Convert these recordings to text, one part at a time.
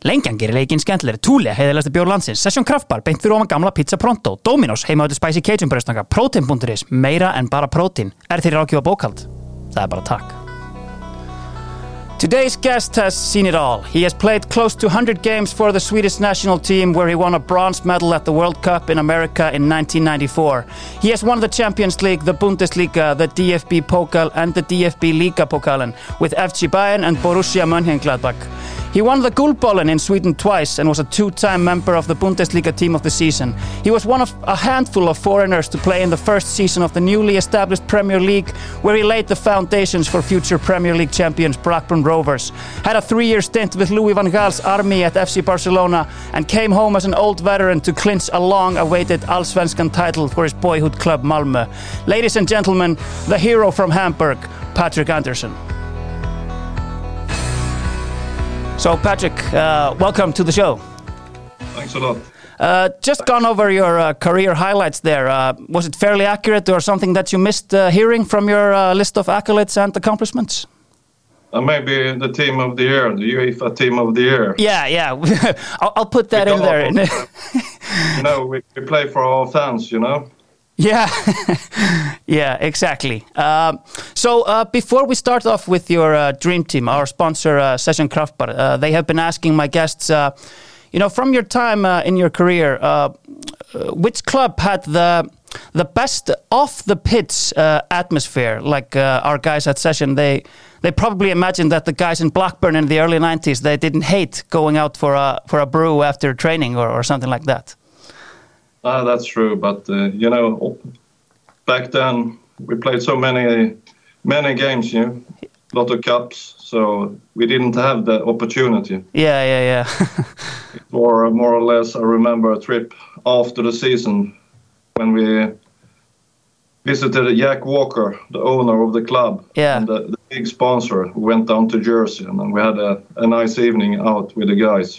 Lengjan gerir leikinn skemmtilegri, Thule, heiðarlegasti bjór landsins, Session Kraftbar, beint fyrir ofan gamla Pizza Pronto, Dominos, heimavöldu Spicy Cajun brauðsnaka, Protein.is, meira en bara prótín. Þér ráðgjöf bókhald? Það bara takk. Today's guest has seen it all. He has played close to 100 games for the Swedish national team, where he won a bronze medal at the World Cup in America in 1994. He has won the Champions League, the Bundesliga, the DFB Pokal and the DFB Liga Pokalen with FC Bayern and Borussia Mönchengladbach. He won the Guldbollen in Sweden twice and was a two-time member of the Bundesliga team of the season. He was one of a handful of foreigners to play in the first season of the newly established Premier League, where he laid the foundations for future Premier League champions Blackburn Rovers. Had a 3-year stint with Louis van Gaal's army at FC Barcelona and came home as an old veteran to clinch a long-awaited Allsvenskan title for his boyhood club Malmö. Ladies and gentlemen, the hero from Hamburg, Patrik Andersson. So Patrik, welcome to the show. Thanks a lot. Just gone over your career highlights there. Was it fairly accurate or something that you missed hearing from your list of accolades and accomplishments? Maybe the team of the year, the UEFA team of the year. Yeah. I'll put that in there. We play for our fans, Yeah, yeah, exactly. So before we start off with your dream team, our sponsor, Session Kraftbar, they have been asking my guests, from your time in your career, which club had the best off-the-pitch atmosphere? Like our guys at Session, they probably imagined that the guys in Blackburn in the early 90s, they didn't hate going out for a brew after training or something like that. That's true, but back then we played so many games, a lot of cups, so we didn't have the opportunity. Yeah. Or more or less, I remember a trip after the season when we visited Jack Walker, the owner of the club, and the big sponsor, who went down to Jersey, and we had a nice evening out with the guys.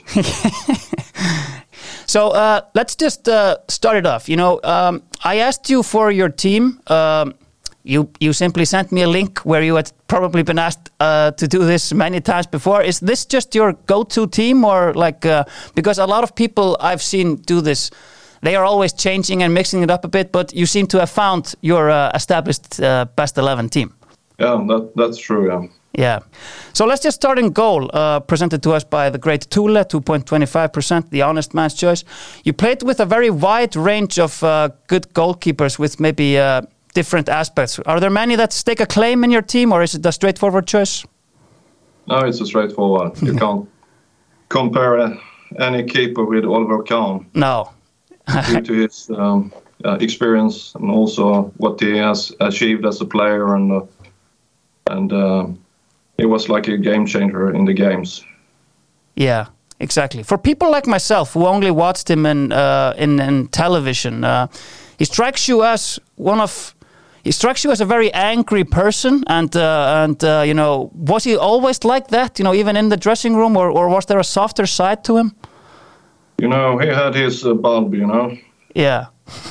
So let's just start it off. I asked you for your team. You simply sent me a link where you had probably been asked to do this many times before. Is this just your go-to team, or because a lot of people I've seen do this, they are always changing and mixing it up a bit, but you seem to have found your established best 11 team. Yeah, that's true, yeah. Yeah. So let's just start in goal, presented to us by the great Thule, 2.25%, the honest man's choice. You played with a very wide range of good goalkeepers with maybe different aspects. Are there many that stake a claim in your team, or is it a straightforward choice? No, it's a straightforward. You can't compare any keeper with Oliver Kahn. No. Due to his experience and also what he has achieved as a player, and it was like a game changer in the games. Yeah, exactly. For people like myself who only watched him in television, he strikes you as a very angry person, and was he always like that? Even in the dressing room, or was there a softer side to him? He had his bulb. Yeah.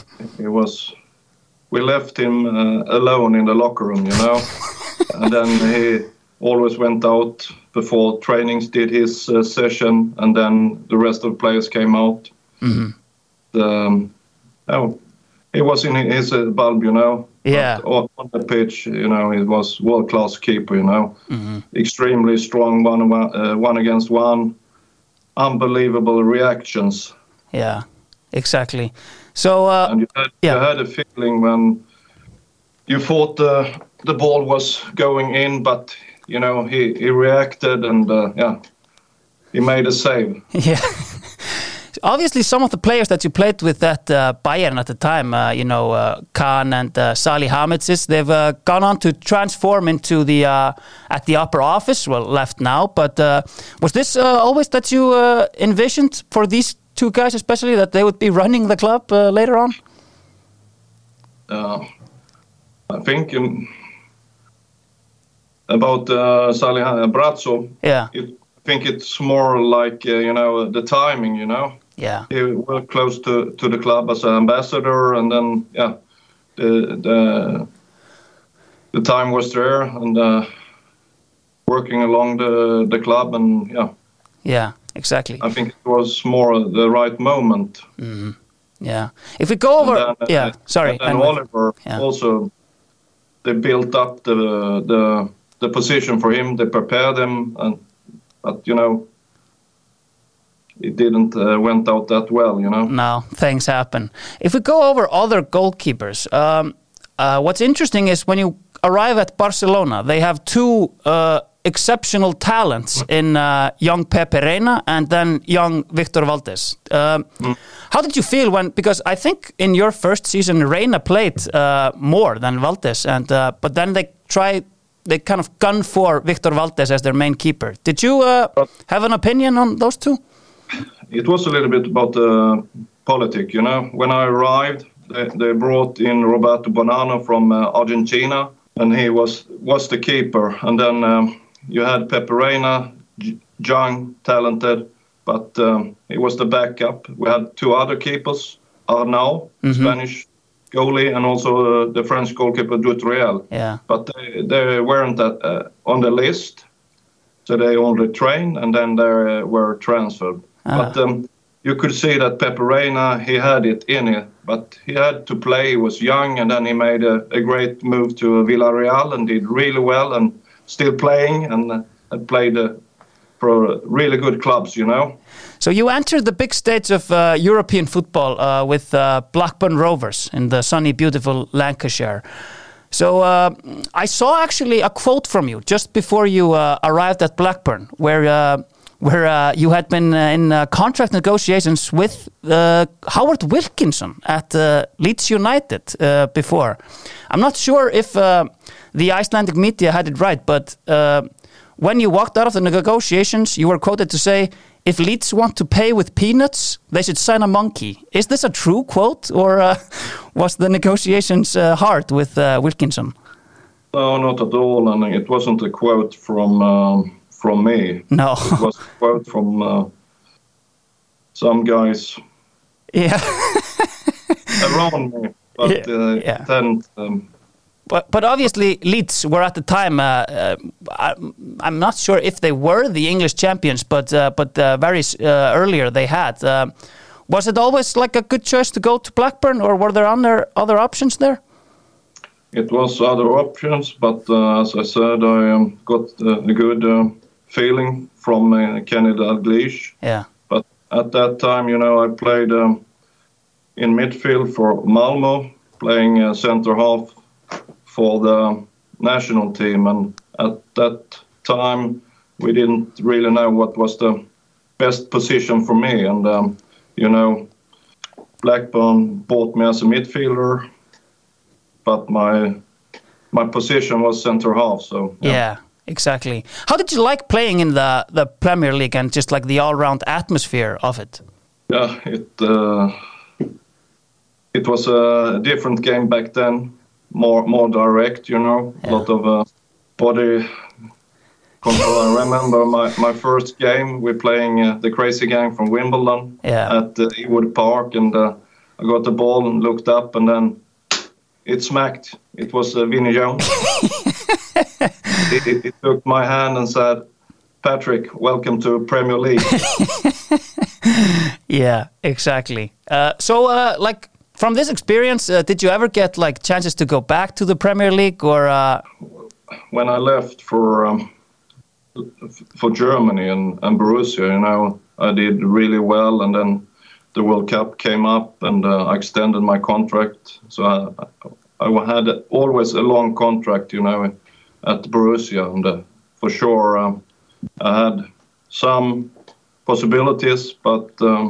We left him alone in the locker room, and then he always went out before trainings, did his session, and then the rest of the players came out. Mm-hmm. He was in his bulb, Yeah. But on the pitch, he was world-class keeper, Mm-hmm. Extremely strong, one against one, unbelievable reactions. Yeah, exactly. So, and you had a feeling when you thought the ball was going in, but he reacted and he made a save. Yeah. Obviously, some of the players that you played with at Bayern at the time, Kahn and Salih Hamidžić, they've gone on to transform into at the upper office. Well, left now, but was this always that you envisioned for these two guys, especially, that they would be running the club later on? I think about Salih Brazzo. Yeah. I think it's more like the timing. Yeah. He worked close to the club as an ambassador, and then the time was there, and working along the club, and Yeah, exactly. I think it was more the right moment. Mm-hmm. Yeah. If we go over, sorry. And Oliver also, they built up the position for him. They prepared him, but it didn't went out that well. No, things happen. If we go over other goalkeepers, what's interesting is when you arrive at Barcelona, they have two exceptional talents in young Pepe Reina and then young Victor Valdés. How did you feel because I think in your first season Reina played more than Valdés, but then they kind of gun for Victor Valdés as their main keeper. Did you have an opinion on those two? It was a little bit about the politics, When I arrived, they brought in Roberto Bonanno from Argentina, and he was the keeper. And then you had Pepe Reina, young, talented, but he was the backup. We had two other keepers, Arnau, Spanish goalie, and also the French goalkeeper Dutriel. Yeah. But they weren't on the list, so they only trained, and then they were transferred. But you could see that Pepe Reina, he had it in it, but he had to play. He was young, and then he made a great move to Villarreal and did really well, and still playing, and had played for really good clubs, So you entered the big stage of European football with Blackburn Rovers in the sunny, beautiful Lancashire. So I saw actually a quote from you just before you arrived at Blackburn, where you had been in contract negotiations with Howard Wilkinson at Leeds United before. I'm not sure if the Icelandic media had it right, but when you walked out of the negotiations, you were quoted to say, if Leeds want to pay with peanuts, they should sign a monkey. Is this a true quote, or was the negotiations hard with Wilkinson? No, not at all, and it wasn't a quote from me. No. It was a quote from some guys around me, but then... But obviously Leeds were at the time, I'm not sure if they were the English champions, but very earlier they had. Was it always like a good choice to go to Blackburn, or were there other options there? It was other options, but as I said, I got a good feeling from Kenny Dalglish. Yeah. But at that time, I played in midfield for Malmo, playing centre half for the national team, and at that time we didn't really know what was the best position for me, and Blackburn bought me as a midfielder, but my position was centre half. So yeah, exactly. How did you like playing in the Premier League and just like the all-round atmosphere of it? Yeah, it was a different game back then. More direct, a lot of body control. I remember my first game, we're playing the Crazy Gang from Wimbledon at Ewood Park, and I got the ball and looked up, and then it smacked. It was Vinnie Jones. It took my hand and said, Patrick, welcome to Premier League. Yeah, exactly. From this experience, did you ever get chances to go back to the Premier League, or? When I left for Germany and Borussia, I did really well, and then the World Cup came up, and I extended my contract. So I had always a long contract, at Borussia, and for sure I had some possibilities, but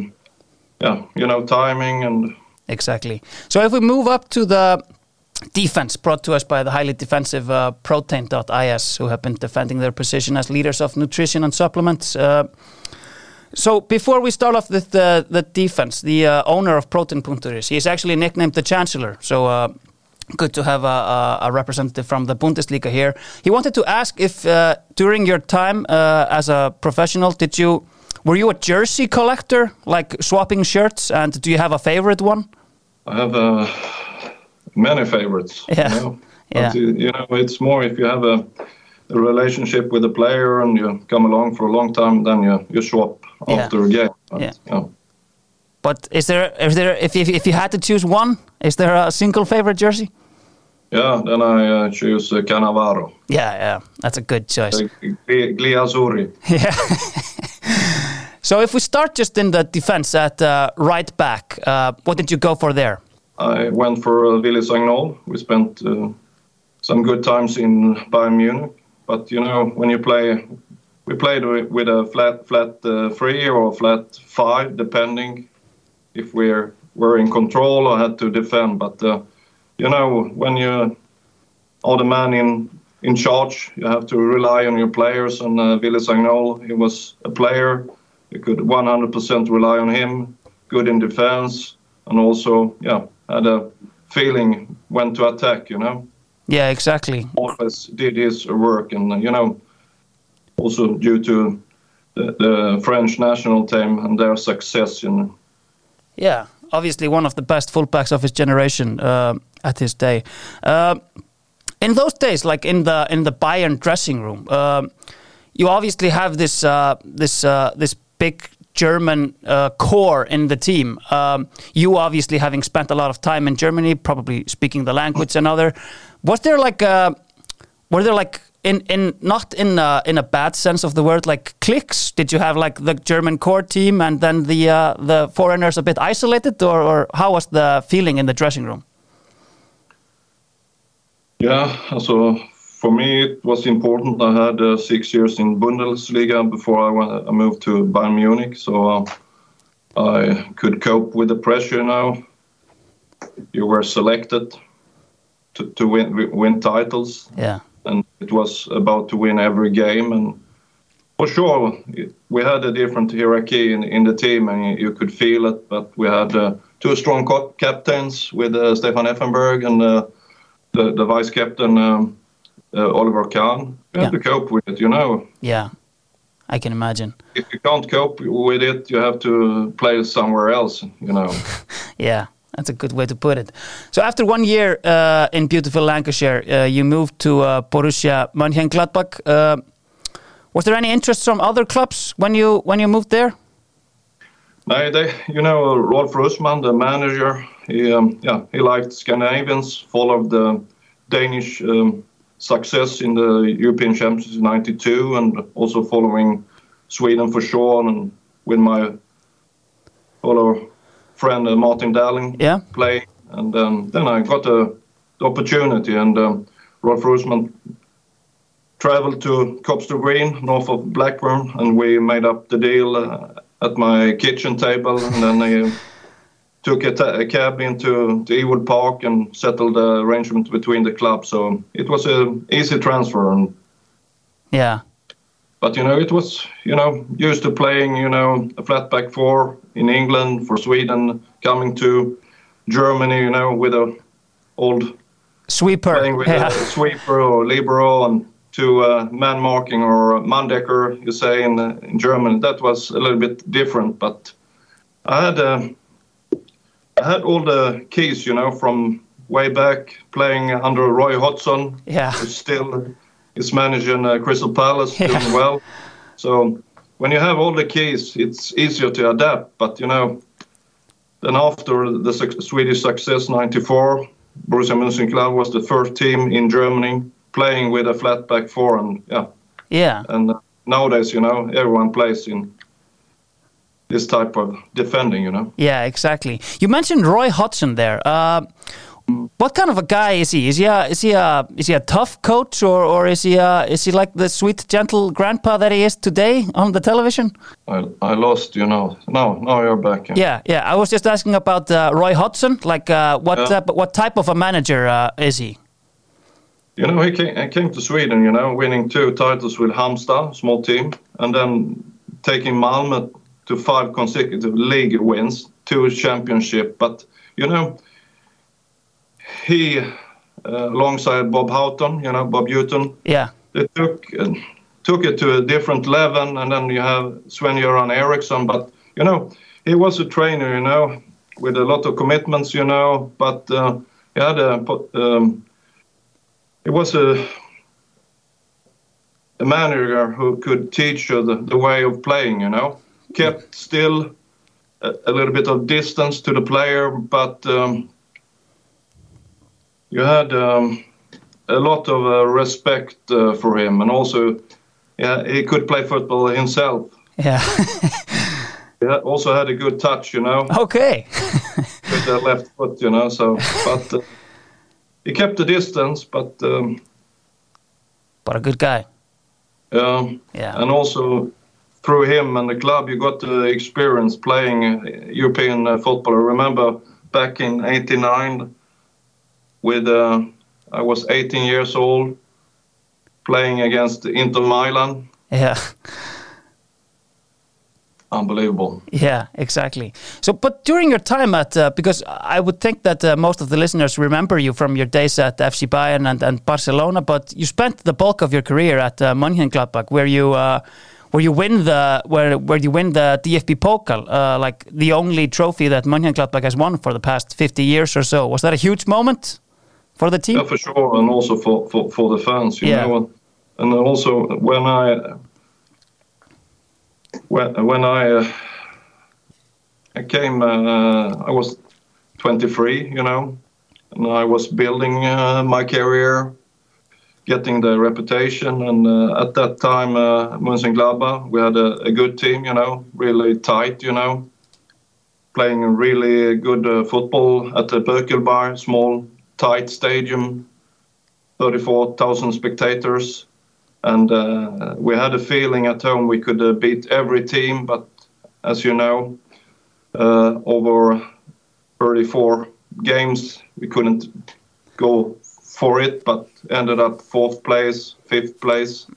timing and. Exactly. So if we move up to the defense brought to us by the highly defensive Protein.is, who have been defending their position as leaders of nutrition and supplements. So before we start off with the defense, the owner of Protein.is, he is actually nicknamed the Chancellor. So good to have a representative from the Bundesliga here. He wanted to ask if during your time as a professional, were you a jersey collector, like swapping shirts, and do you have a favorite one? I have many favorites. Yeah. But, it's more if you have a relationship with the player and you come along for a long time, then you swap after a game. But, But is there if you had to choose one, is there a single favorite jersey? Yeah, then I choose Cannavaro. Yeah, that's a good choice. Gli Azzurri. Yeah. So if we start just in the defense at right back, what did you go for there? I went for Willy Sagnol. We spent some good times in Bayern Munich. But, when you play, we played with a flat 3 or flat 5, depending if we were in control or had to defend. But, when you are the man in charge, you have to rely on your players. And Willy Sagnol, he was a player. You could 100% rely on him, good in defense, and also, had a feeling when to attack, Yeah, exactly. Always did his work, and, also due to the French national team and their success, Yeah, obviously one of the best fullbacks of his generation at his day. In those days, like in the Bayern dressing room, you obviously have this big German core in the team. You obviously having spent a lot of time in Germany, probably speaking the language and other. Was there were there in not in a bad sense of the word, like cliques? Did you have like the German core team and then the foreigners a bit isolated, or how was the feeling in the dressing room? Yeah, so for me it was important. I had 6 years in Bundesliga before I moved to Bayern Munich, so I could cope with the pressure now. You were selected to win titles. Yeah. And it was about to win every game. And for sure, we had a different hierarchy in the team, and you could feel it. But we had 2 strong captains with Stefan Effenberg and the vice captain, Oliver Kahn. We had to cope with it, Yeah, I can imagine. If you can't cope with it, you have to play somewhere else, Yeah. That's a good way to put it. So after 1 year in beautiful Lancashire, you moved to Borussia Mönchengladbach. Was there any interest from other clubs when you moved there? No, Rolf Russmann, the manager, he liked Scandinavians, followed the Danish success in the European Championships in '92, and also following Sweden for sure, and with my fellow friend Martin Dahlin play, and then I got the opportunity, and Rolf Russmann traveled to Copster Green, north of Blackburn, and we made up the deal at my kitchen table, and then I took a cab into Ewood Park and settled the arrangement between the clubs. So it was an easy transfer. And but, it was, used to playing, a flat back 4 in England, for Sweden, coming to Germany, with a old sweeper, playing with a sweeper or libero, and to man marking or Manndecker, you say in German. That was a little bit different, but I had all the keys, from way back playing under Roy Hodgson, who still is managing Crystal Palace, doing well. So when you have all the keys, it's easier to adapt. But, then after the Swedish success, '94, Borussia Mönchengladbach was the first team in Germany playing with a flat back 4. And, and nowadays, everyone plays in this type of defending, Yeah, exactly. You mentioned Roy Hodgson there. What kind of a guy is he? Is he a tough coach, or is he like the sweet, gentle grandpa that he is today on the television? I lost, Now you're back. Yeah. I was just asking about Roy Hodgson. Like, what type of a manager is he? He came to Sweden, winning 2 titles with Halmstad, small team, and then taking Malmö to 5 consecutive league wins, 2 championship. But, he, alongside Bob Houghton, Bob Houghton, they took it to a different level. And then you have Sven-Göran Eriksson. But, he was a trainer, with a lot of commitments, but he had he was a manager who could teach you the way of playing, you know. Kept still a little bit of distance to the player, but you had a lot of respect for him, and also, he could play football himself. Yeah. He also had a good touch, you know. Okay. With the left foot, you know. So, but he kept the distance, but a good guy. Yeah. And also through him and the club, you got the experience playing European football. I remember back in '89, with I was 18 years old, playing against Inter Milan. Yeah. Unbelievable. Yeah, exactly. So, but during your time at, because I would think that most of the listeners remember you from your days at FC Bayern and Barcelona, but you spent the bulk of your career at Mönchengladbach, where you win the DFB Pokal, like the only trophy that Mönchengladbach has won for the past 50 years or so. Was that a huge moment for the team? Yeah, for sure, and also for the fans, you know. And also when I came, I was 23, you know, and I was building my career, getting the reputation, and at that time, Mönchengladbach, we had a good team, you know, really tight, you know, playing really good football at the Bökelberg, small, tight stadium, 34,000 spectators. And we had a feeling at home we could beat every team, but as you know, over 34 games, we couldn't go for it, but ended up 4th place, 5th place.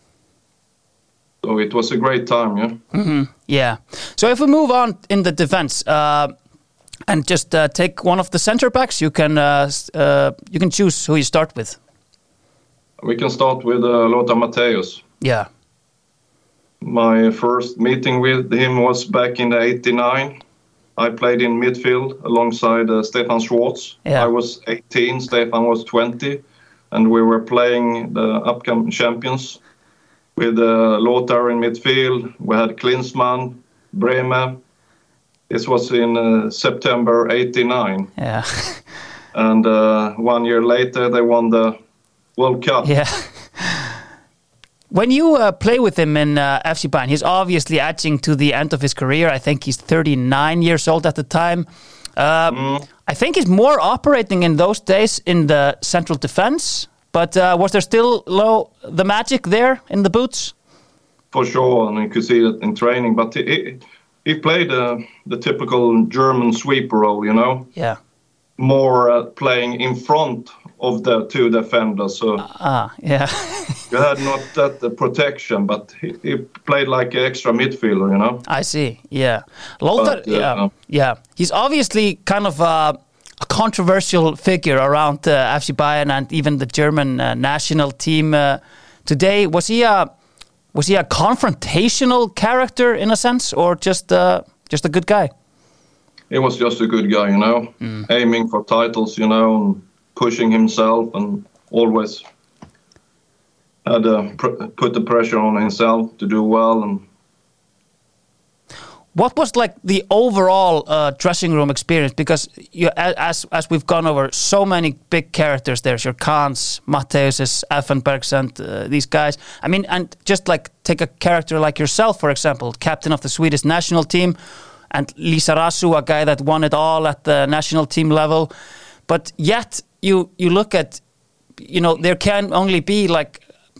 So it was a great time, yeah. Mm-hmm. Yeah. So if we move on in the defense and just take one of the center backs, you can choose who you start with. We can start with Lothar Matthäus. Yeah. My first meeting with him was back in '89. I played in midfield alongside Stefan Schwarz. Yeah. I was 18, Stefan was 20, and we were playing the upcoming champions with Lothar in midfield. We had Klinsmann, Bremer. This was in September '89. Yeah. And 1 year later, they won the World Cup. Yeah. When you play with him in FC Bayern, he's obviously edging to the end of his career. I think he's 39 years old at the time. I think he's more operating in those days in the central defense. But was there still the magic there in the boots? For sure, and you could see it in training. But he played the typical German sweeper role, you know? Yeah. More playing in front of the two defenders. So yeah. you had not that protection, but he played like an extra midfielder, you know? I see, yeah. Lothar, yeah. He's obviously kind of a controversial figure around FC Bayern and even the German national team today. Was he a confrontational character in a sense, or just a good guy? He was just a good guy, you know, aiming for titles, you know, and pushing himself, and always had put the pressure on himself to do well. And what was like the overall dressing room experience? Because as we've gone over so many big characters, there's your Kahns, Matthäuses, Effenbergs, and these guys. I mean, and just like take a character like yourself, for example, captain of the Swedish national team, and Lizarazu, a guy that won it all at the national team level. But yet you look at, you know, there can only be like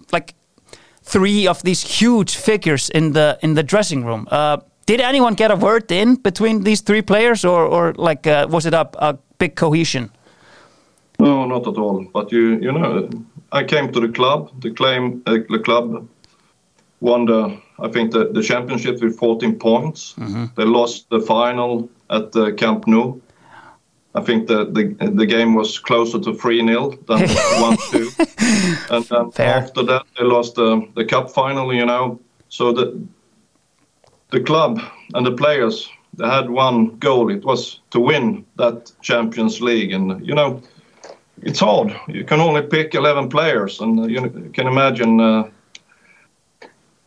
3 of these huge figures in the dressing room. Did anyone get a word in between these 3 players, or like was it a big cohesion? No, not at all. But you know, I came to the club. The club won I think the championship with 14 points. Mm-hmm. They lost the final at the Camp Nou. I think the game was closer to 3-0 than 1-2. And then after that, they lost the cup final, you know. So the club and the players, they had one goal. It was to win that Champions League. And, you know, it's hard. You can only pick 11 players. And you can imagine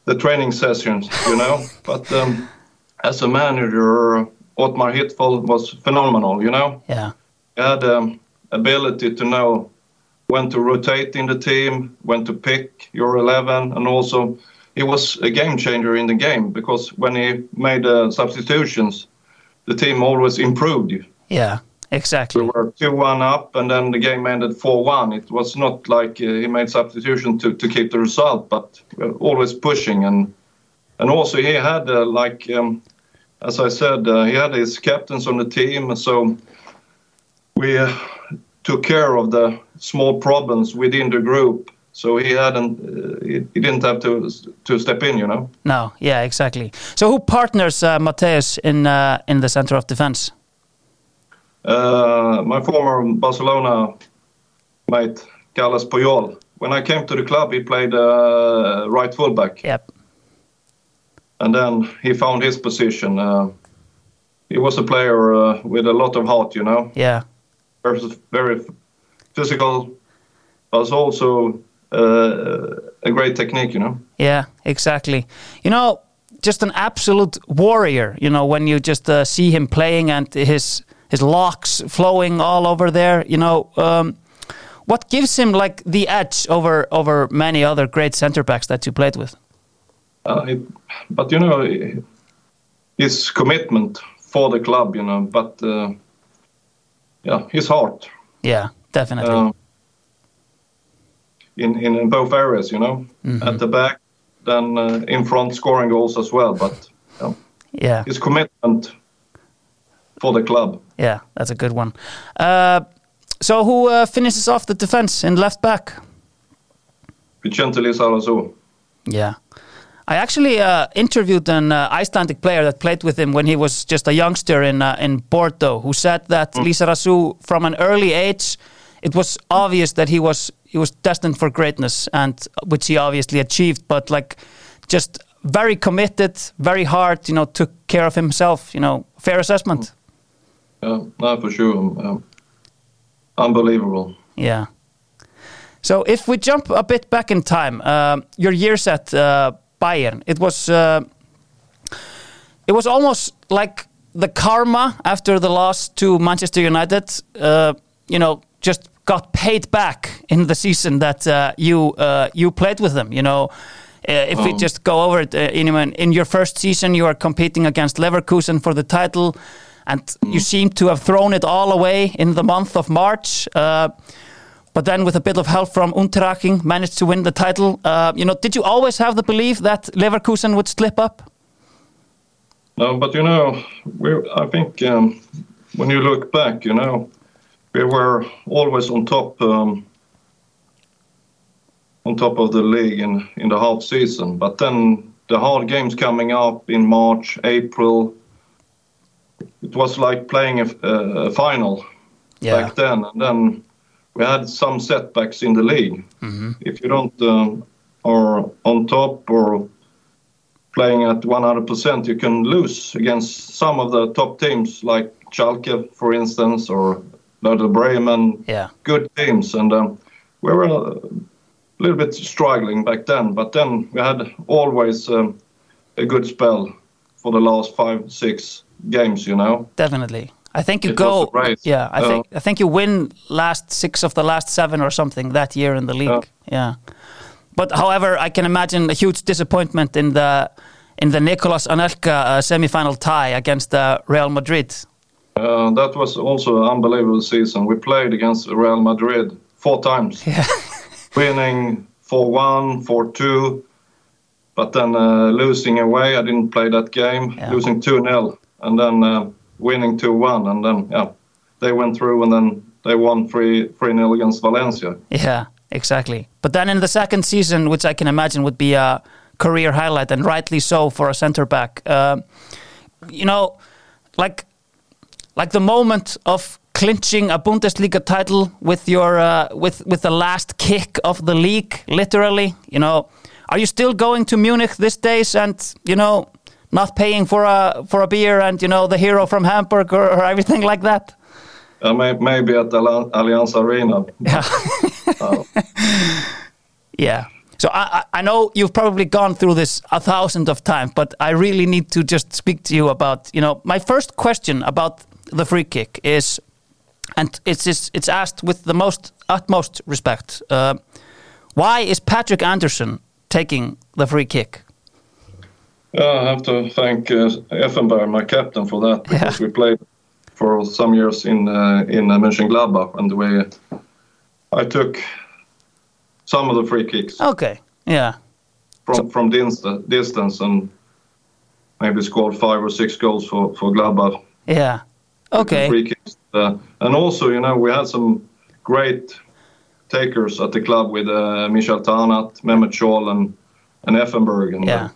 the training sessions, you know. But as a manager, Otmar Hittfeldt was phenomenal, you know. Yeah. He had ability to know when to rotate in the team, when to pick your 11, and also he was a game changer in the game because when he made substitutions, the team always improved. Yeah, exactly. We were 2-1 up, and then the game ended 4-1. It was not like he made substitution to keep the result, but always pushing. And also he had, as I said, he had his captains on the team, so we took care of the small problems within the group. So he didn't have to step in, you know. No, yeah, exactly. So who partners Mateusz in the center of defense? My former Barcelona mate, Carles Puyol. When I came to the club, he played right fullback. Yep. And then he found his position. He was a player with a lot of heart, you know. Yeah. Very physical, but also a great technique, you know. Yeah, exactly. You know, just an absolute warrior, you know, when you just see him playing and his locks flowing all over there, you know. What gives him like the edge over many other great center backs that you played with? But you know, his commitment for the club, you know, but his heart. Yeah, definitely. In both areas, you know, at the back, then in front scoring goals as well. But his commitment for the club. Yeah, that's a good one. So who finishes off the defense in left back? Vicente Lizarazu. Yeah. I actually interviewed an Icelandic player that played with him when he was just a youngster in Bordeaux, who said that Lizarazu, from an early age, it was obvious that he was destined for greatness, and which he obviously achieved. But like, just very committed, very hard. You know, took care of himself. You know, fair assessment. Yeah, no, for sure. Unbelievable. Yeah. So if we jump a bit back in time, your years at Bayern, it was almost like the karma after the loss to Manchester United. You know, just got paid back in the season that you played with them. You know, if we just go over it, in your first season, you are competing against Leverkusen for the title, and you seem to have thrown it all away in the month of March. But then, with a bit of help from Unterhaching, managed to win the title. You know, did you always have the belief that Leverkusen would slip up? No, but you know, I think when you look back, you know, we were always on top of the league in the half season. But then the hard games coming up in March, April, it was like playing a final back then. And then we had some setbacks in the league. If you don't are on top or playing at 100%, you can lose against some of the top teams like Schalke, for instance, or Werder Bremen. Yeah. Good teams. And we were a little bit struggling back then. But then we had always a good spell for the last 5-6 games, you know. Definitely. I think you go. Yeah, I think you win last 6 of the last 7 or something that year in the league. Yeah. But however, I can imagine a huge disappointment in the Nicolas Anelka semi-final tie against Real Madrid. That was also an unbelievable season. We played against Real Madrid 4 times, winning 4-1, 4-2, but then losing away. I didn't play that game, losing 2-0, and then winning 2-1, and then they went through, and then they won 3-0 against Valencia. Yeah, exactly. But then in the second season, which I can imagine would be a career highlight, and rightly so for a centre back, you know, like the moment of clinching a Bundesliga title with your with the last kick of the league, literally. You know, are you still going to Munich these days, and you know, not paying for a beer and, you know, the hero from Hamburg or everything like that? Maybe at the Allianz Arena. Yeah. Yeah. So I know you've probably gone through this 1,000 of times, but I really need to just speak to you about, my first question about the free kick is, and it's asked with the utmost respect. Why is Patrick Andersson taking the free kick? I have to thank Effenberg, my captain, for that, because we played for some years in Mönchengladbach, and I took some of the free kicks. Okay, yeah. From distance, and maybe scored 5 or 6 goals for Gladbach. Yeah. Okay. Free kicks. And also, we had some great takers at the club with Michel Tarnat, Mehmet Scholl, and Effenberg.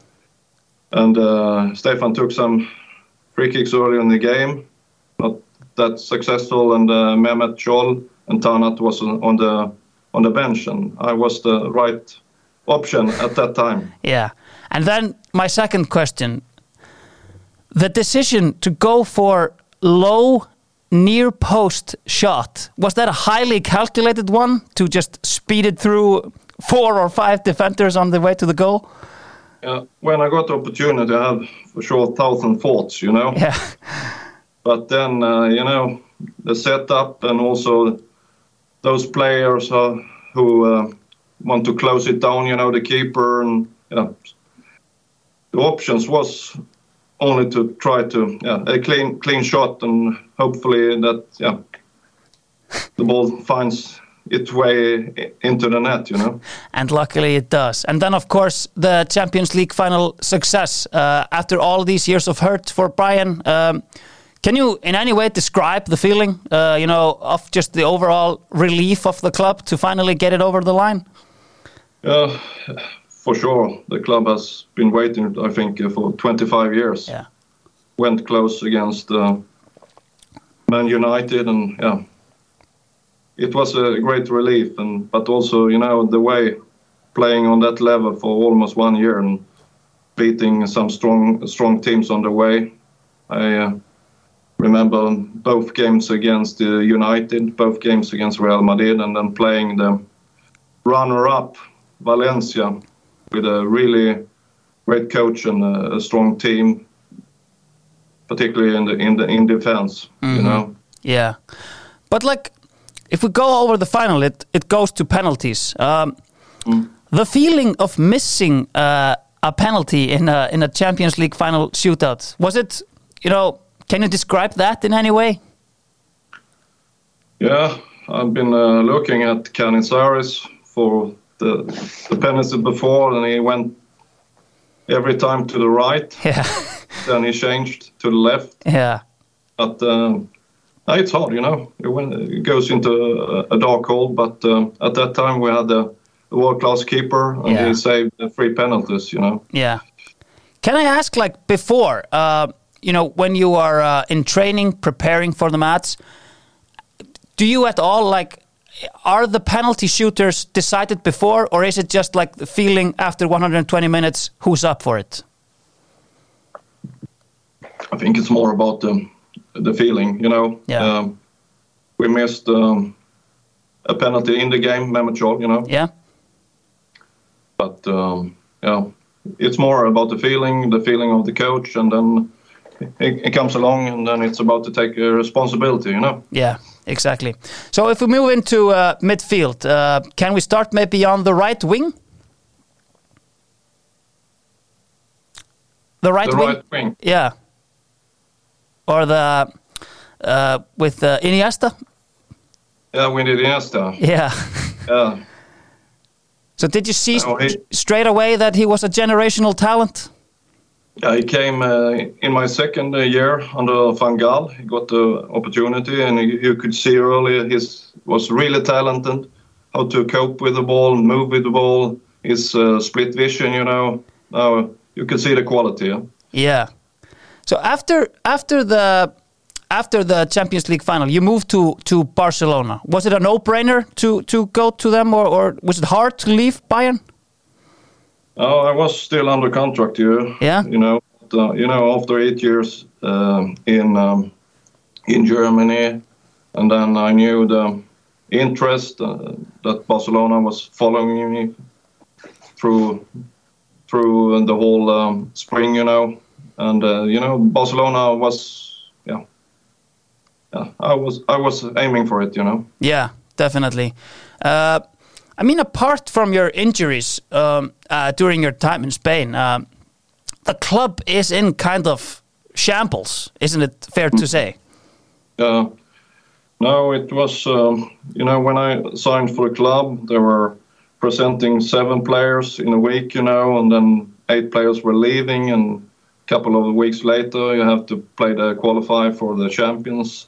And Stefan took some free kicks early in the game, not that successful, and Mehmet Scholl and Tarnat was on the bench, and I was the right option at that time. Yeah. And then my second question, the decision to go for low near post shot, was that a highly calculated one to just speed it through 4 or 5 defenders on the way to the goal? When I got the opportunity, I had for sure 1,000 thoughts, Yeah. But then, the setup, and also those players who want to close it down, the keeper, and the options was only to try to a clean shot, and hopefully that the ball finds its way into the net, And luckily it does. And then, of course, the Champions League final success after all these years of hurt for Bayern. Can you in any way describe the feeling, of just the overall relief of the club to finally get it over the line? Yeah, for sure. The club has been waiting, I think, for 25 years. Yeah. Went close against Man United, and it was a great relief. But also, the way playing on that level for almost 1 year and beating some strong teams on the way. I remember both games against United, both games against Real Madrid, and then playing the runner-up Valencia with a really great coach and a strong team, particularly in defense. Yeah, but if we go over the final, it goes to penalties. The feeling of missing a penalty in a Champions League final shootout, was it? Can you describe that in any way? Yeah, I've been looking at Canizares for the penalty before, and he went every time to the right. Yeah. Then he changed to the left. Yeah. But it's hard, it goes into a dark hole. But at that time we had a world-class keeper, and he saved the 3 penalties, Yeah. Can I ask, before, when you are in training, preparing for the match, do you at all, are the penalty shooters decided before, or is it just the feeling after 120 minutes, who's up for it? I think it's more about the feeling, Yeah. We missed a penalty in the game, Mehmet Scholl, Yeah. But, it's more about the feeling of the coach, and then it comes along, and then it's about to take a responsibility, Yeah, exactly. So if we move into midfield, can we start maybe on the right wing? The right wing? Yeah. Or with Iniesta? Yeah, we did Iniesta. Yeah. Yeah. So did you see straight away that he was a generational talent? Yeah, he came in my second year under Van Gaal. He got the opportunity, and you could see early he was really talented, how to cope with the ball, move with the ball, his split vision, Now you can see the quality. Yeah. Yeah. So after the Champions League final, you moved to Barcelona. Was it a no-brainer to go to them, or was it hard to leave Bayern? Oh, I was still under contract here. Yeah. After 8 years in Germany, and then I knew the interest that Barcelona was following me through the whole spring, you know. And Barcelona was, I was aiming for it, you know. Yeah, definitely. I mean, apart from your injuries during your time in Spain, the club is in kind of shambles, isn't it fair to say? No, it was, when I signed for the club, they were presenting 7 players in a week, you know, and then 8 players were leaving, and a couple of weeks later you have to play the qualify for the champions.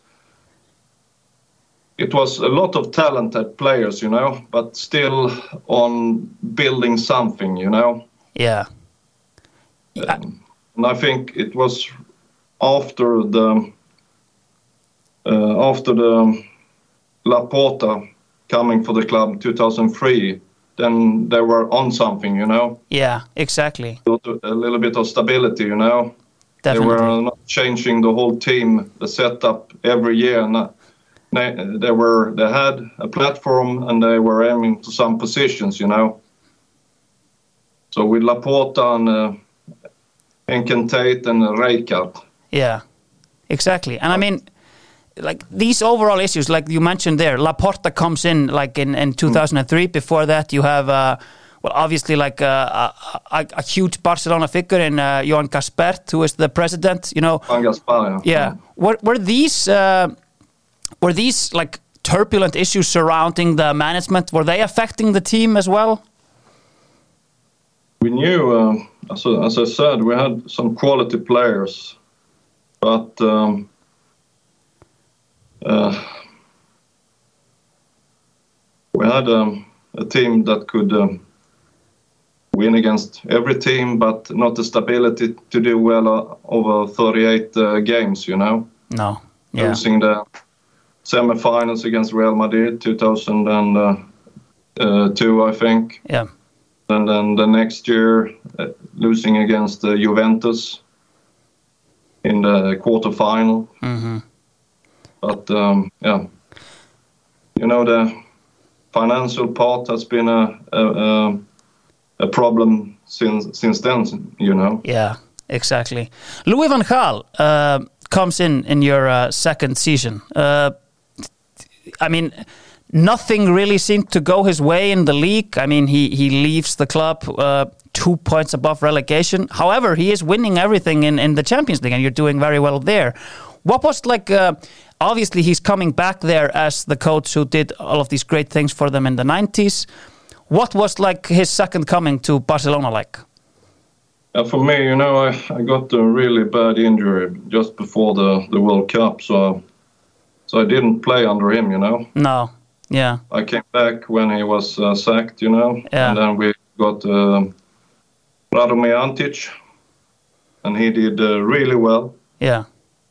It was a lot of talented players, you know, but still on building something, you know. Yeah. And I think it was after the Laporta coming for the club 2003, then they were on something, you know. Yeah, exactly. A little bit of stability, you know. Definitely. They were not changing the whole team, the setup every year. They had a platform and they were aiming to some positions, you know. So with Laporta and Encantate and Rijkaard. Yeah, exactly. And I mean, like these overall issues, like you mentioned there, Laporta comes in like in 2003. Before that, you have, obviously like a huge Barcelona figure in Joan Gaspert, who is the president, you know. Joan Gaspert, yeah. Were these like turbulent issues surrounding the management, were they affecting the team as well? We knew, as I said, we had some quality players, but we had a team that could win against every team, but not the stability to do well over 38 games, you know. No, yeah. Losing the semi-finals against Real Madrid 2002, I think. Yeah. And then the next year, losing against Juventus in the quarterfinal. Mm-hmm. But you know, the financial part has been a problem since then. You know. Yeah, exactly. Louis van Gaal comes in your second season. I mean, nothing really seemed to go his way in the league. I mean, he leaves the club 2 points above relegation. However, he is winning everything in the Champions League, and you're doing very well there. What was like? Obviously, he's coming back there as the coach who did all of these great things for them in the 90s. What was like his second coming to Barcelona like? For me, you know, I got a really bad injury just before the World Cup, so I didn't play under him, you know. No. Yeah. I came back when he was sacked, you know, and then we got Radomir Antic, and he did really well. Yeah.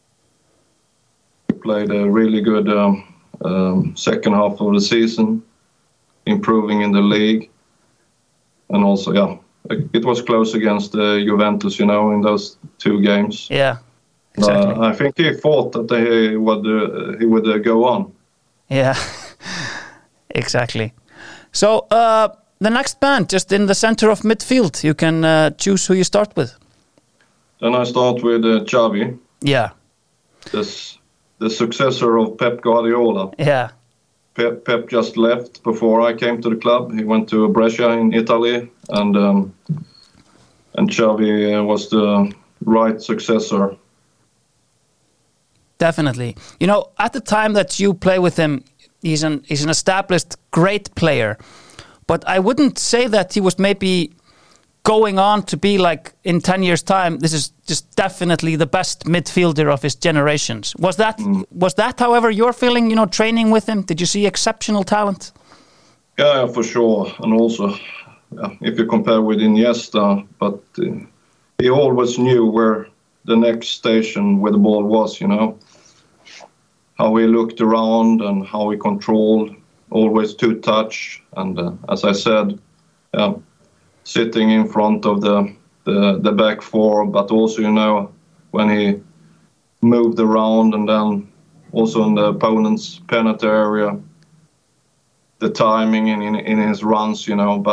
He played a really good second half of the season, improving in the league, and also, it was close against Juventus, you know, in those 2 games. Yeah, exactly. I think he thought that he would go on. Yeah. Exactly. So the next band, just in the center of midfield, you can choose who you start with. Then I start with Xavi. Yeah. The successor of Pep Guardiola. Yeah. Pep just left before I came to the club. He went to Brescia in Italy, and Xavi was the right successor. Definitely. You know, at the time that you play with him, he's an established great player, but I wouldn't say that he was maybe going on to be like in 10 years time, this is just definitely the best midfielder of his generations. Was that however your feeling, you know, training with him? Did you see exceptional talent? Yeah, for sure. And also if you compare with Iniesta, but he always knew where the next station where the ball was, you know. How he looked around and how he controlled, always 2 touch, and as I said, sitting in front of the back 4, but also, you know, when he moved around and then also in the opponent's penalty area, the timing in his runs, you know. But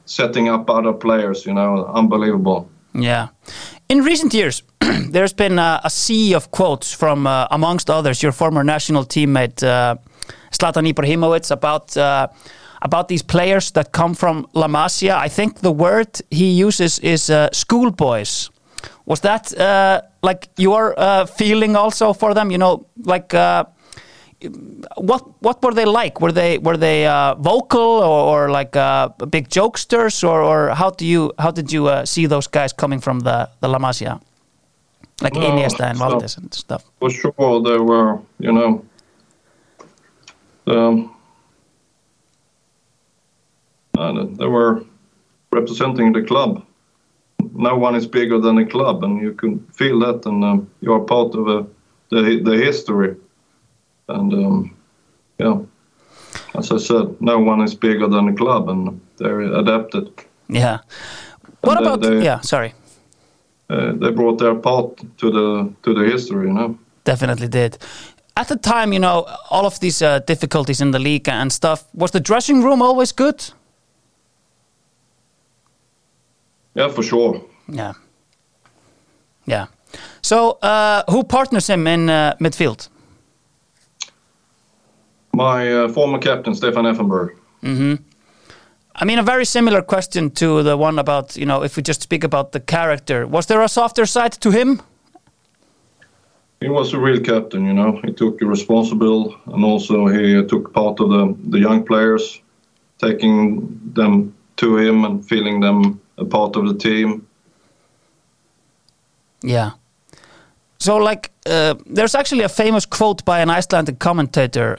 setting up other players, unbelievable. Yeah. In recent years, there's been a sea of quotes from, amongst others, your former national teammate, Zlatan Ibrahimovic, about these players that come from La Masia. I think the word he uses is schoolboys. Was that like your feeling also for them? What were they like? Were they vocal or like big jokesters, or how did you see those guys coming from the La Masia, like Iniesta and Valdes and stuff? For sure, they were they were representing the club. No one is bigger than the club, and you can feel that, and you are part of the history. And as I said, no one is bigger than the club, and they're adapted. Yeah. What about? Sorry. They brought their part to the history, Definitely did. At the time, all of these difficulties in the league and stuff. Was the dressing room always good? Yeah, for sure. Yeah. So, who partners him in midfield? My former captain, Stefan Effenberg. Mm-hmm. I mean, a very similar question to the one about, if we just speak about the character. Was there a softer side to him? He was a real captain, He took responsible, and also he took part of the young players, taking them to him and feeling them a part of the team. Yeah. So, there's actually a famous quote by an Icelandic commentator.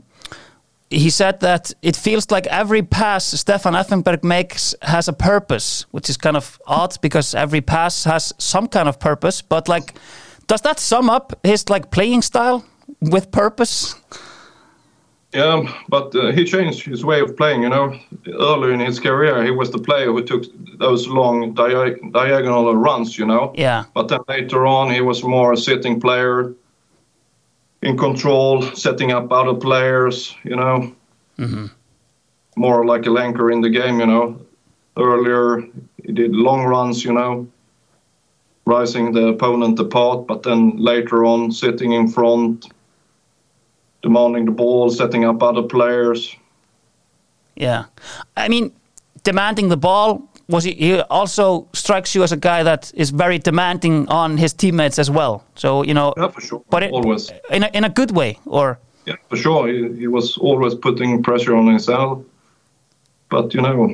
He said that it feels like every pass Stefan Effenberg makes has a purpose, which is kind of odd because every pass has some kind of purpose. But, does that sum up his, playing style with purpose? Yeah, but he changed his way of playing, Early in his career, he was the player who took those long diagonal runs, Yeah. But then later on, he was more a sitting player, in control, setting up other players, Mm-hmm. More like a anchor in the game, Earlier, he did long runs, rising the opponent apart, but then later on, sitting in front, demanding the ball, setting up other players. Yeah. I mean, demanding the ball, he also strikes you as a guy that is very demanding on his teammates as well. So, Yeah, for sure. But always. In a good way, or? Yeah, for sure. He was always putting pressure on himself. But,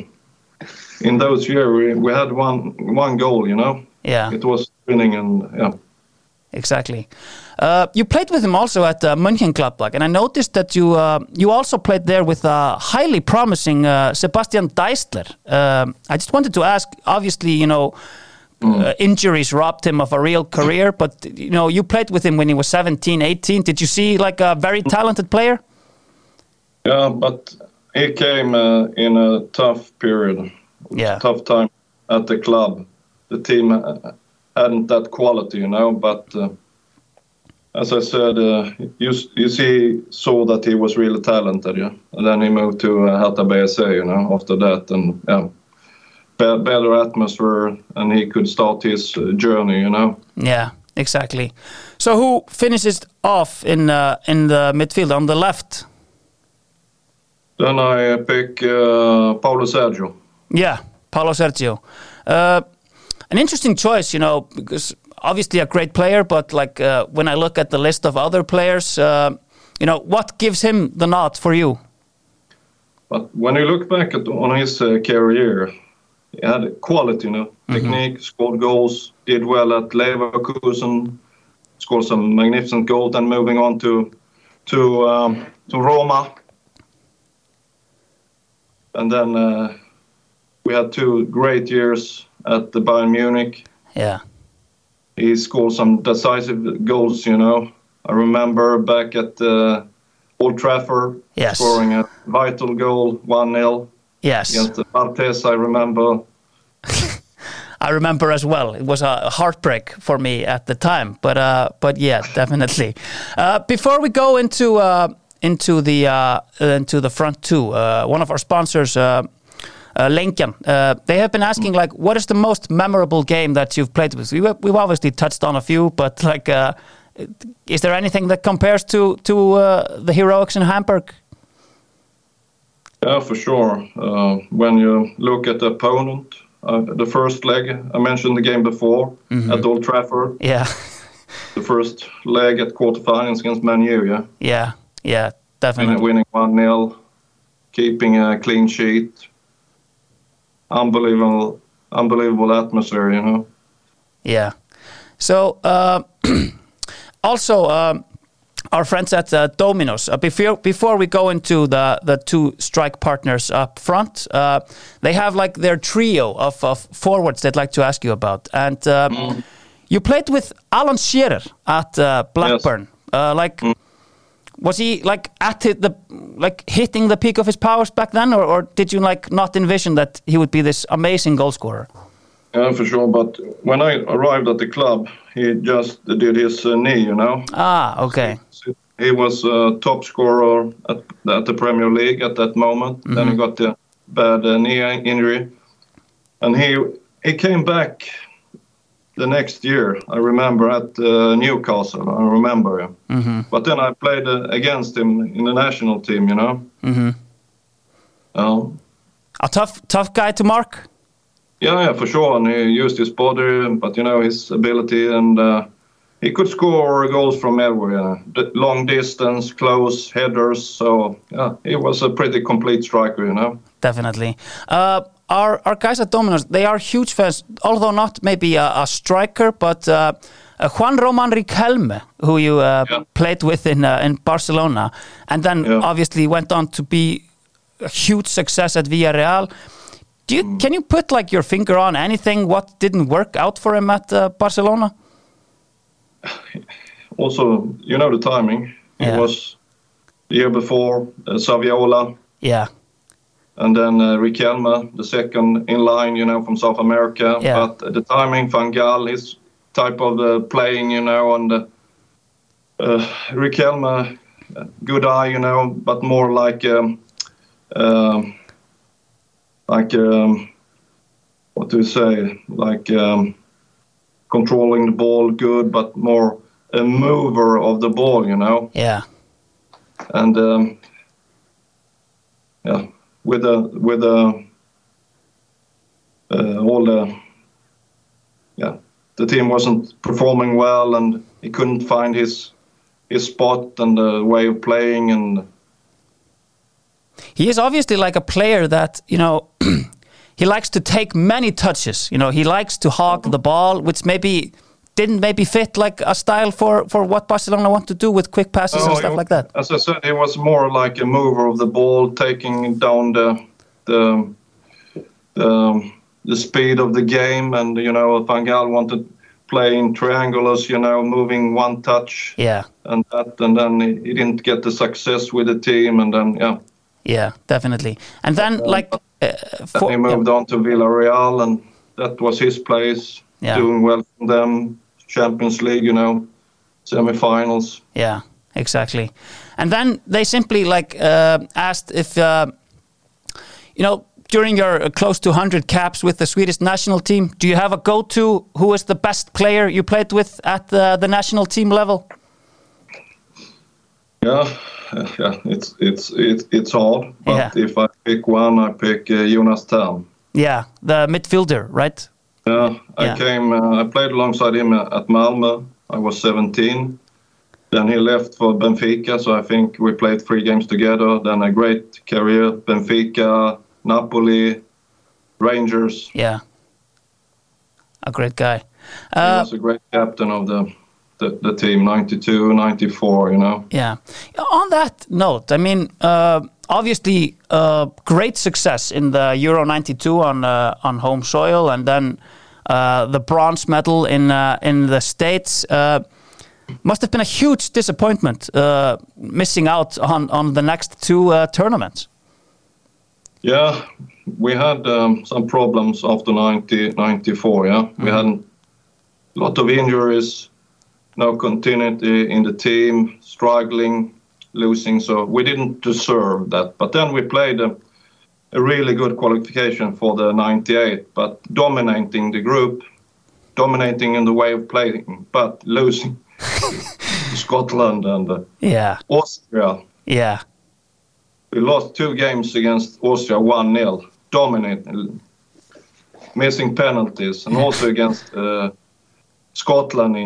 in those years, we had one goal, Yeah. It was winning, and yeah. Exactly. You played with him also at Mönchengladbach, and I noticed that you also played there with a highly promising Sebastian Deisler. I just wanted to ask, obviously, injuries robbed him of a real career, but, you played with him when he was 17, 18. Did you see a very talented player? Yeah, but he came in a tough period, tough time at the club. The team hadn't that quality, but as I said, you saw that he was really talented, and then he moved to Hertha BSC, after that, and better atmosphere, and he could start his journey, Yeah, exactly. So who finishes off in the midfield on the left? Then I pick Paulo Sergio. Yeah, Paulo Sergio. An interesting choice, because obviously a great player, but when I look at the list of other players, what gives him the nod for you? But when you look back on his career, he had quality, technique, scored goals, did well at Leverkusen, scored some magnificent goals, then moving on to Roma. And then we had 2 great years at the Bayern Munich. Yeah. He scored some decisive goals, I remember back at Old Trafford, scoring a vital goal, 1-0. Yes. Against Bartes, I remember. I remember as well. It was a heartbreak for me at the time, but yeah, definitely. Before we go into the front two, one of our sponsors, Lincoln. They have been asking, like, what is the most memorable game that you've played with? We've obviously touched on a few, but like, is there anything that compares to the heroics in Hamburg? Yeah, for sure. When you look at the opponent, the first leg, I mentioned the game before at Old Trafford. Yeah. The first leg at quarterfinals against Man U, yeah. Yeah, definitely. Winning 1-0, keeping a clean sheet. Unbelievable atmosphere, you know. Yeah. So, also, our friends at Dominos, before we go into the two strike partners up front, they have like their trio of forwards they'd like to ask you about. And you played with Alan Shearer at Blackburn. Yes. Was he like hitting the peak of his powers back then, or did you like not envision that he would be this amazing goal scorer? Yeah, for sure. But when I arrived at the club, he just did his knee, you know. Ah, okay. He was a top scorer at the Premier League at that moment. Mm-hmm. Then he got the bad knee injury. And he came back the next year, I remember, at Newcastle. I remember him. Mm-hmm. But then I played against him in the national team, you know. Mm-hmm. A tough guy to mark? Yeah, for sure. And he used his body, but, you know, his ability. And he could score goals from everywhere. Long distance, close, headers. So, yeah, he was a pretty complete striker, you know. Definitely. Our guys at Dominos, they are huge fans, although not maybe a striker, but Juan Roman Riquelme, who you played with in Barcelona, and then obviously went on to be a huge success at Villarreal. Can you put like your finger on anything what didn't work out for him at Barcelona? Also, you know the timing. It was the year before Saviola. Yeah. And then Riquelme, the second in line, you know, from South America. Yeah. But the timing, Van Gaal, his type of playing, you know, and Riquelme, good eye, you know, but more like what do you say? Like controlling the ball good, but more a mover of the ball, you know. Yeah. And with all the team wasn't performing well, and he couldn't find his spot and the way of playing. And he is obviously like a player that, you know, he likes to take many touches. You know, he likes to hog the ball, which didn't fit like a style for what Barcelona want to do with quick passes and stuff like that. As I said, he was more like a mover of the ball, taking down the speed of the game. And, you know, Van Gaal wanted to play in triangulars, you know, moving one touch. Yeah. And then he didn't get the success with the team. And then, Yeah, definitely. And then, he moved on to Villarreal, and that was his place, doing well for them. Champions League, you know, semi-finals. Yeah, exactly. And then they simply asked if, you know, during your close to 100 caps with the Swedish national team, do you have a go-to? Who is the best player you played with at the national team level? Yeah, it's hard. But if I pick one, I pick Jonas Thern. Yeah, the midfielder, right? Yeah, I played alongside him at Malmö. I was 17. Then he left for Benfica, so I think we played 3 games together. Then a great career, Benfica, Napoli, Rangers. Yeah, a great guy. He was a great captain of the team, 92, 94, you know. Yeah. On that note, I mean, obviously, great success in the Euro 92 on home soil, and then the bronze medal in the States. Must have been a huge disappointment missing out on the next 2 tournaments. Yeah, we had some problems after 94, yeah. Mm-hmm. We had a lot of injuries, no continuity in the team, struggling, losing, so we didn't deserve that. But then we played a really good qualification for the 98, but dominating the group, dominating in the way of playing, but losing to Scotland and Austria. Yeah. We lost 2 games against Austria 1-0, dominating, missing penalties, and also against Scotland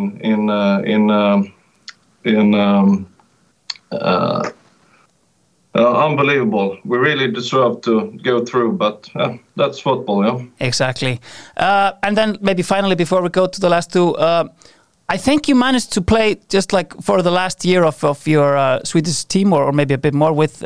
unbelievable. We really deserve to go through, but that's football, yeah. Exactly. And then maybe finally, before we go to the last 2, I think you managed to play just like for the last year of your Swedish team, or maybe a bit more with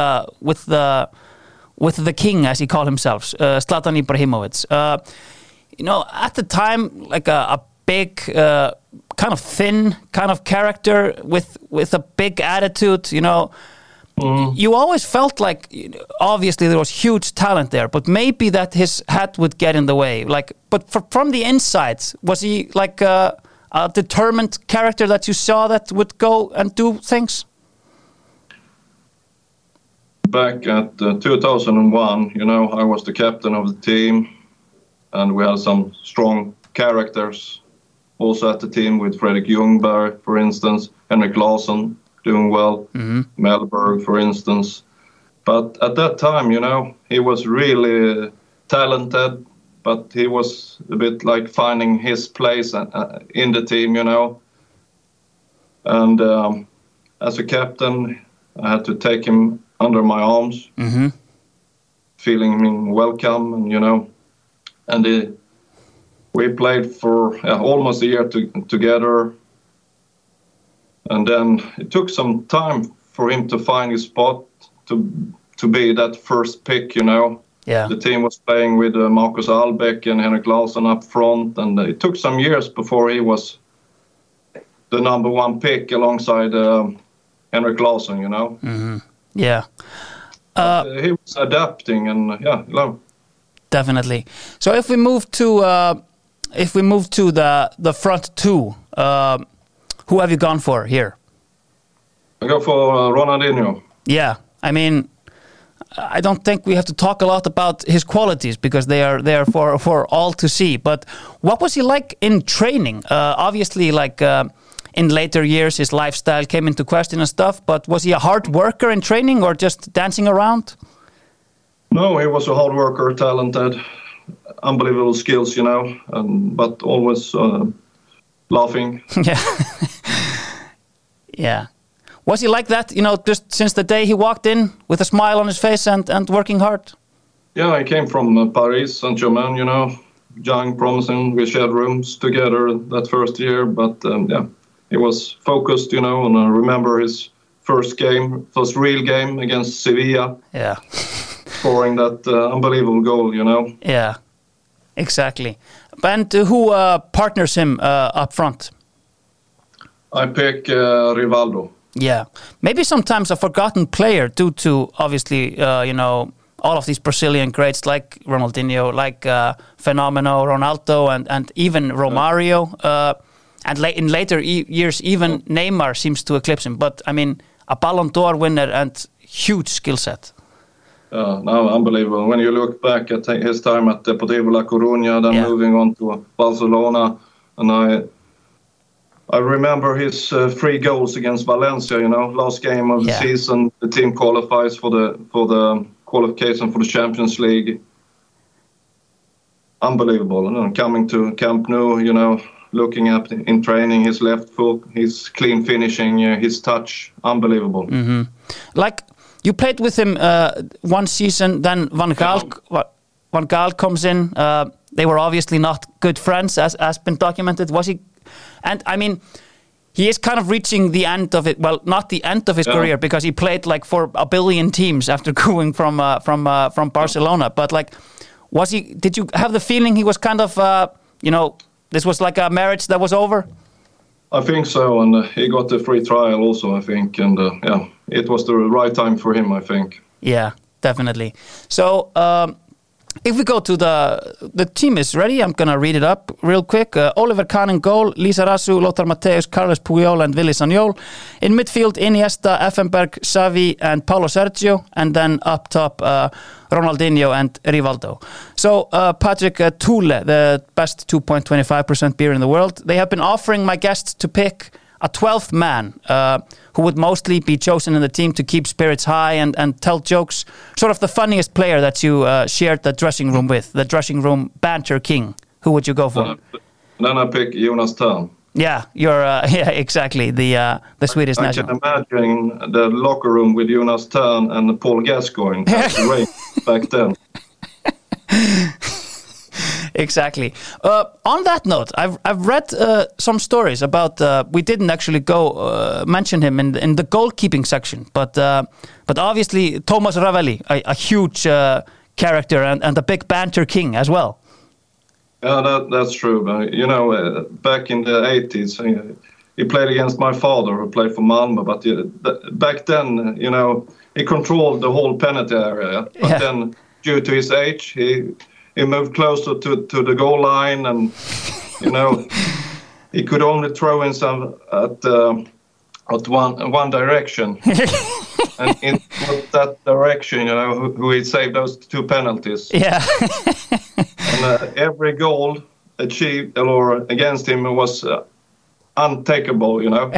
the king, as he called himself, Zlatan Ibrahimovic. At the time, like a big, kind of thin kind of character with a big attitude. You always felt like, obviously there was huge talent there, but maybe that his head would get in the way. But from the inside, was he like a determined character that you saw that would go and do things? Back at 2001, I was the captain of the team, and we had some strong characters also at the team, with Fredrik Ljungberg, for instance, Henrik Larsson doing well, Mellberg, for instance. But at that time, he was really talented, but he was a bit like finding his place in the team, And as a captain, I had to take him under my arms, feeling him welcome, and we played for almost a year together. And then it took some time for him to find his spot, to be that first pick, Yeah. The team was playing with Marcus Albeck and Henrik Larsson up front, and it took some years before he was the number 1 pick alongside Henrik Larsson, Yeah. He was adapting, and definitely. So if we move to the front 2, who have you gone for here? I go for Ronaldinho. Yeah, I mean, I don't think we have to talk a lot about his qualities because they are there for all to see. But what was he like in training? Obviously, in later years, his lifestyle came into question and stuff. But was he a hard worker in training, or just dancing around? No, he was a hard worker, talented, unbelievable skills, but always laughing. Yeah. Yeah. Was he like that, just since the day he walked in with a smile on his face and working hard? Yeah, I came from Paris Saint-Germain, young, promising. We shared rooms together that first year, but he was focused, and I remember his first real game against Sevilla. Yeah. Scoring that unbelievable goal, Yeah, exactly. And who partners him up front? I pick Rivaldo. Yeah, maybe sometimes a forgotten player due to, obviously, all of these Brazilian greats like Ronaldinho, like Fenomeno, Ronaldo, and even Romario. And in later years, even Neymar seems to eclipse him. But, I mean, a Ballon d'Or winner and huge skill set. No, unbelievable. When you look back at his time at Deportivo La Coruña, then moving on to Barcelona, and I remember his 3 goals against Valencia. Last game of the season, the team qualifies for the qualification for the Champions League. Unbelievable. Coming to Camp Nou, looking at in training his left foot, his clean finishing, his touch, unbelievable. Mm-hmm. You played with him one season, then Van Gaal comes in. They were obviously not good friends, as been documented. Was he? And I mean, he is kind of reaching the end of it. Well, not the end of his career, because he played for a billion teams after going from Barcelona. But was he? Did you have the feeling he was kind of, this was like a marriage that was over? I think so, and he got the free trial also, I think, and it was the right time for him, I think. Yeah, definitely. So If we go to the team is ready, I'm going to read it up real quick. Oliver Kahn in goal, Lizarazu, Lothar Matthäus, Carles Puyol and Willy Sagnol. In midfield, Iniesta, Effenberg, Xavi and Paulo Sergio. And then up top, Ronaldinho and Rivaldo. So, Patrick, Thule, the best 2.25% beer in the world. They have been offering my guests to pick a 12th man who would mostly be chosen in the team to keep spirits high and tell jokes. Sort of the funniest player that you shared the dressing room with, the dressing room banter king. Who would you go for? Then I pick Jonas Thern. Yeah, you're yeah, exactly the Swedish national. I can imagine the locker room with Jonas Thern and Paul Gascoigne. That's great back then. Exactly. On that note, I've read some stories about. We didn't actually go mention him in the goalkeeping section, but obviously Thomas Ravelli, a huge character and a big banter king as well. Yeah, that's true. But, you know, back in the 80s, he played against my father, who played for Malmö. But back then, you know, he controlled the whole penalty area. But then, due to his age, he moved closer to the goal line, and you know he could only throw in some at one direction, and in that direction, you know, who he saved those 2 penalties. Yeah, and every goal achieved or against him was untakeable. You know.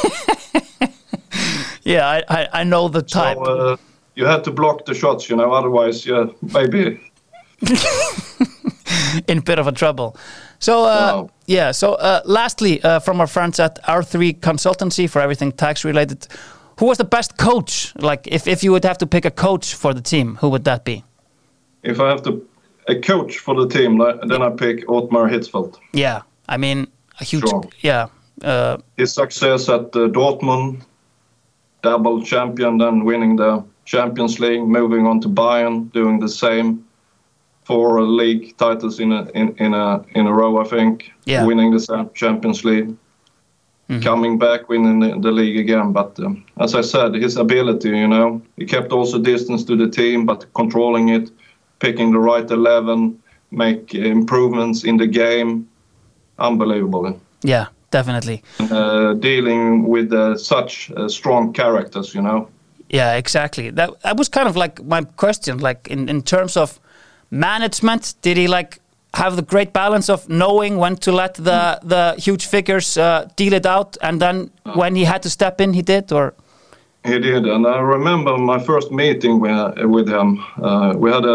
Yeah, I know the type. So you had to block the shots, you know, otherwise, maybe. In a bit of a trouble. So, wow. Yeah. So, lastly, from our friends at R3 Consultancy for everything tax related, who was the best coach? Like, if you would have to pick a coach for the team, who would that be? If I have a coach for the team, then I pick Ottmar Hitzfeld. Yeah, I mean, a huge. Strong. Yeah. His success at Dortmund, double champion, then winning the Champions League, moving on to Bayern, doing the same. 4 league titles in a row, I think. Yeah. Winning the Champions League, coming back, winning the league again. But as I said, his ability, you know, he kept also distance to the team, but controlling it, picking the right 11, make improvements in the game, unbelievable. Yeah, definitely. Dealing with such strong characters, you know. Yeah, exactly. That was kind of like my question, like in terms of management, did he like have the great balance of knowing when to let the huge figures deal it out, and then when he had to step in, he did? Or he did, and I remember my first meeting with him. We had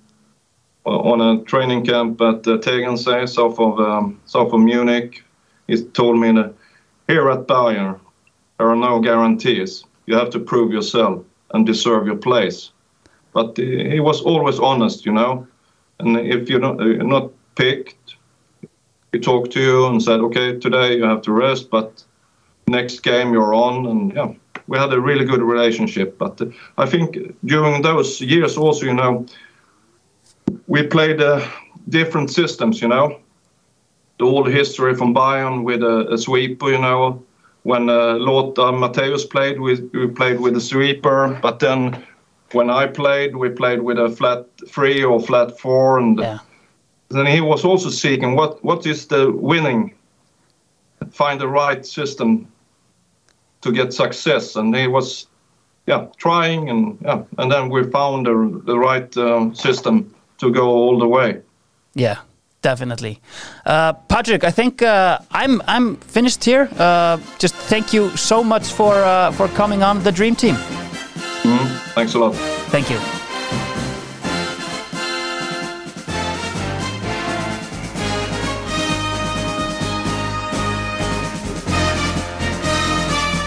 on a training camp at Tegernsee, south of Munich. He told me that here at Bayern there are no guarantees. You have to prove yourself and deserve your place. But he was always honest, you know. And if you're not picked, he talked to you and said, okay, today you have to rest, but next game you're on. And yeah, we had a really good relationship. But I think during those years also, you know, we played different systems, you know. The old history from Bayern with a sweeper, you know. When Lothar Matthäus played, we played with a sweeper, but then when I played, we played with a flat 3 or flat 4, and then he was also seeking what is the winning, find the right system to get success, and he was trying, and then we found the right system to go all the way. Yeah, definitely. Patrick, I think I'm finished here. Just thank you so much for coming on the Dream Team. Thanks a lot. Thank you.